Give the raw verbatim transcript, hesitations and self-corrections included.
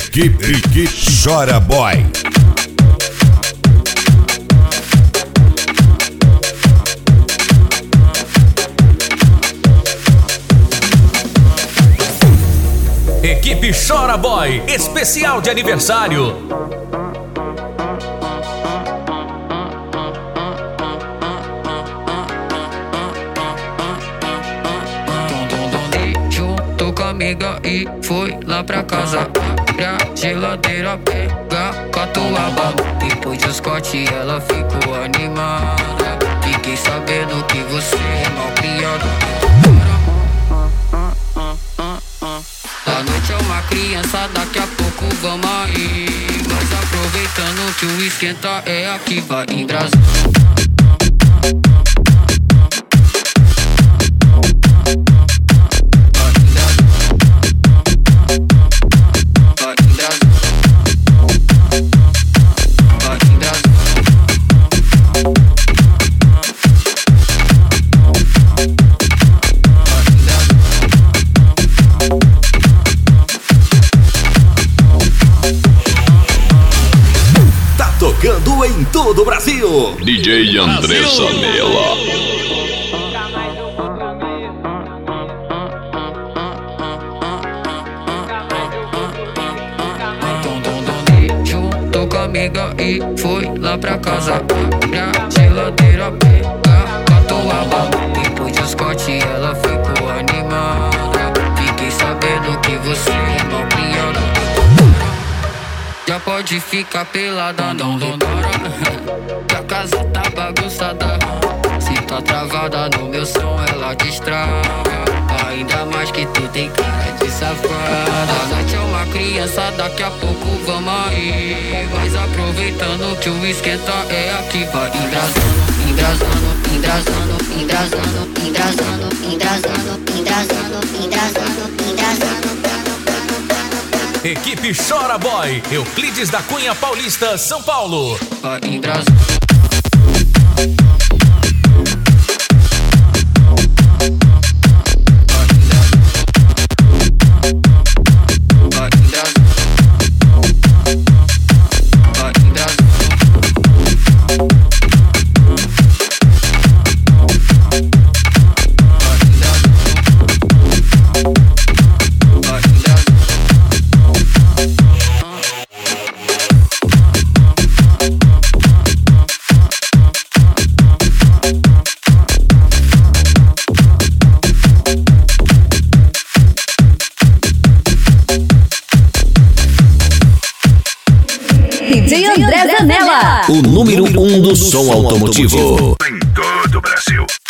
Equipe que chora boy. Equipe Chora Boy, especial de aniversário. Juntou com a amiga e foi lá pra casa. Abre a geladeira, pega catuaba. Depois dos cortes ela ficou animada. Fiquei sabendo que você é mal criado. A noite é uma criança, daqui a pouco vamos aí. Mas aproveitando que o esquenta é aqui, vai embrasando. Tocando em todo o Brasil, D J André Sanela. Juntou com a amiga e foi lá pra casa. Abre a geladeira, pega catuaba. Depois dos cortes ela ficou animada. Fiquei sabendo que você é mal criada. Já pode ficar pelada, não repara que a casa tá bagunçada. Se tá travada no meu som, ela destraga. Ainda mais que tu tem cara de safada. A noite é uma criança, daqui a pouco vamos aí. Mas aproveitando que o esquenta é aqui, vai embrasando, embrasando, embrasando, embrasando, embrasando, embrasando, embrasando, embrasando, embrasando. Equipe Chora Boy, Euclides da Cunha Paulista, São Paulo. Vai embrasando. D J André Sanela, o número um do som automotivo em todo o Brasil.